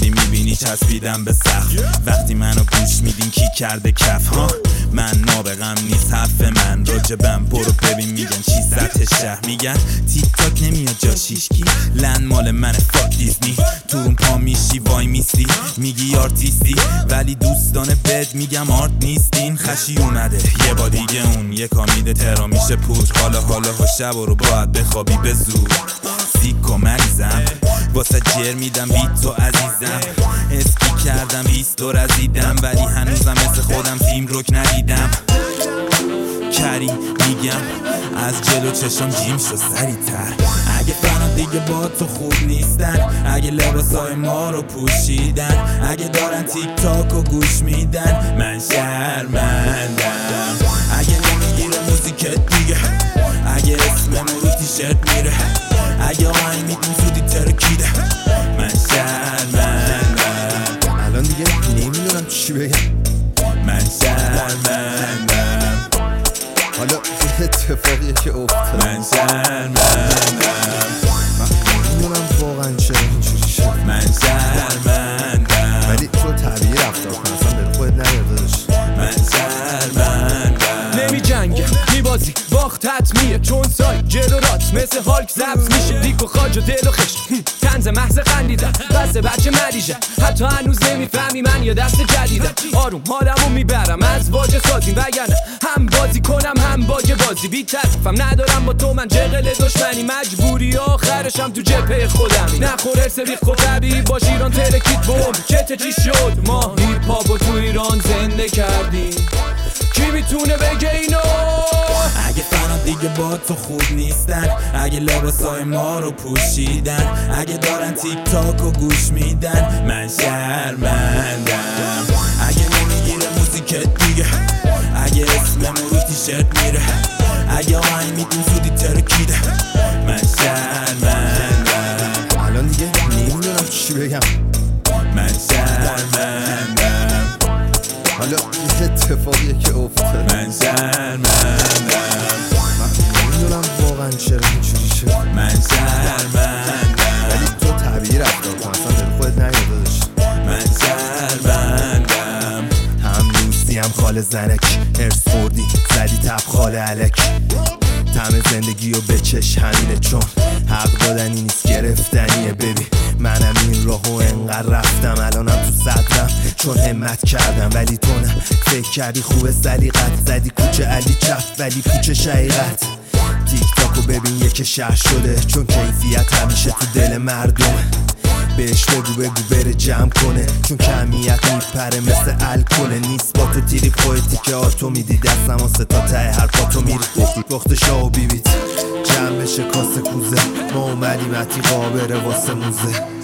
ولی میبینی چسبیدم به سقف. وقتی منو گوش میدین کی کرده کف ها، من نابغم نیست حرف من راجبم. برو ببین میگن چی سطح شهر، میگن تیک تاک نمیاد جا شیشکی، لند مال من فاک دیزنی. تو اون پا میشی وای میستی میگی آرتیستی، ولی دوستان بد میگم آرت نیستین. خشی اومده یه با دیگه اون یه کامیده ترا میشه پود. حالا ها شب رو باید بخوابی به زور. سیک و مریضم واسه جر میدم بیت تو عزیزم. اسکی کردم 20 دور رزیدم، ولی هنوزم مثل خودم تیم رک ندیدم. کری میگم از جلو چشم جیم شو سریع‌تر. اگه فنا دیگه با تو خوب نیستن، اگه لباسای ما رو پوشیدن، اگه دارن تیک تاک و گوش میدن، من شرمندم. اگه نمیگیره موزیکت دیگه، اگه اسمم رو تیشرت میره، اگه آهنگ میدیم زودی ترکیده، من شرمندم. الان دیگه نمیدونم چی بگم، من شرمندم. حالا یه اتفاقیه که افتاد، من شرمندم. من نمیدونم واقعا چرا اینجوری شد، من شرمندم. ولی تو طبیعی رفتار کن، اصلا به خودت نیادش. من شرمندم. نمی جنگه میبازی باخت حتمیه، چون سای جلو رات مثل هالک زبط میشه. دیک و خاج و دل و خشت تنز محض خندیدن، بسه بچه مریجه حتی هنوز نمیفهمی من یا دست جدیدم. آروم حالمو میبرم از واجه سازیم، وگرنه هم بازی کنم هم باگ بازی. بی طرفم ندارم با تو من جغل دشمنی، مجبوری آخرشم تو جبهه خودمی. نخور ارس بی خود طبیعی باش ایران ترکید بوم. چته چی شد ما هیپ هاپو تو ایران زنده کردیم، کی میتونه بگه اینو؟ اگه فنا دیگه با تو خوب نیستن، اگه لباسای ما رو پوشیدن، اگه دارن تیک تاک و گوش میدن، من شرمندم. اگه نمیگیره موزیکت دیگه، اگه اسمم رو تیشرت میره، اگه آهنگ میدیم زودی ترکیده، من شرمندم. الان دیگه نمیدونم چی بگم، من شرمندم. حالا یه اتفاقیه که افتاد، من شرمندم. من نمیدونم واقعا چرا اینجوری شد، من شرمندم. ولی تو طبیعی رفتار کن، اصلا به خودت نیادش. من شرمندم. هم روسی هم خال زنک، ارس خوردی زدی تب خال علک. طعم زندگی و بچش همینه، چون حق دادنی نیست گرفتنیه. ببین منم این راهو انقدر رفتم، الانم تو صدرم چون همت کردم. ولی تو نه، فکر کردی خوبه سلیقت، زدی کوچه علی چپ ولی پوچه شقیقت. تیک تاکو ببین یک شهر شده، چون کیفیت همیشه تو دل مردمه. بهش بگو بره جمع کنه، چون کمیت میپره مثل الکل. نیست با تو تیری پویتی که آتو میدی، دستم و ستا ته هر پاتو میری. بخت شاه و بیبیت جمع بشه کاسه کوزه، ما اومدیم عتیقا بره واسه موزه.